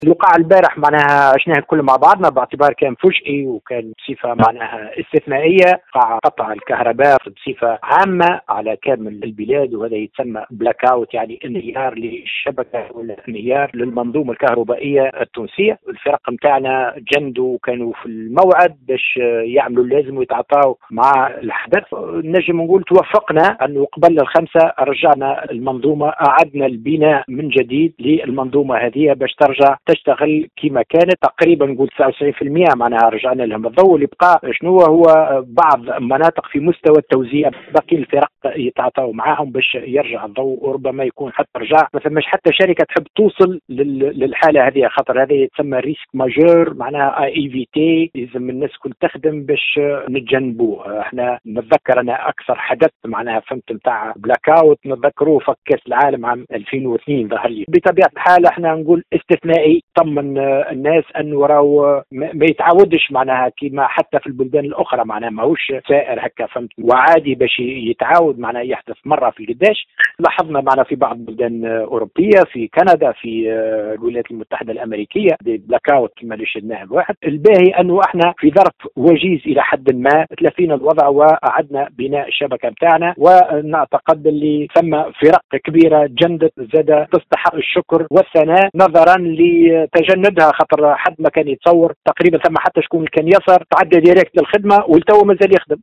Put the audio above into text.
الوقع البارح معناها عشناه الكل مع بعضنا باعتبار كان فجئي وكان بصفة معناها استثنائية. وقع قطع الكهرباء بصفة عامة على كامل البلاد، وهذا يتسمى بلاك اوت، يعني انهيار للشبكة ولا انهيار للمنظومة الكهربائية التونسية. الفرق متاعنا جندوا وكانوا في الموعد باش يعملوا اللازم ويتعاطوا مع الحدث. نجم نقول توفقنا أنه قبل الخمسة رجعنا المنظومة، أعدنا البناء من جديد للمنظومة هذه باش ترجع تشتغل كما كانت. تقريبا نقول 99% معناها رجعنا لهم الضوء. اللي بقى شنو هو بعض مناطق في مستوى التوزيع، باقي الفرق يتعاطوا معاهم باش يرجع الضوء، وربما يكون حتى رجع ما فماش حتى شركة تحب توصل للحالة هذه، خاطر هذا يتسمى ريسك ماجور، معناها اي في تي، لازم الناس كل تخدم باش نتجنبوه. احنا نتذكر انا اكثر حدث معناها فهمت نتاع بلاك اوت نتذكروه في كاس العالم عام 2002 ظهر لي. بطبيعه الحال احنا نقول استثنائي، طمن الناس انه راهو ما يتعودش معناها كما حتى في البلدان الاخرى، معناها ماهوش سائر هكا فهمت وعادي باش يتعاود معناها يحدث مره في القداش. لاحظنا معنا في بعض البلدان اوروبيه، في كندا، في الولايات المتحده الامريكيه بلاك اوت كما شدناه الواحد. الباهي انه احنا في ظرف وجيز الى حد ما تلافينا الوضع واعدنا بناء الشبكه بتاعنا، ونعتقد اللي ثم فرق كبيره جندت زاد تستحق الشكر والثناء نظرا لتجندها، خاطر حد ما كان يتصور تقريبا ثم حتى شكون كان يسر تعدى ديريكت للخدمه والتو مازال يخدم.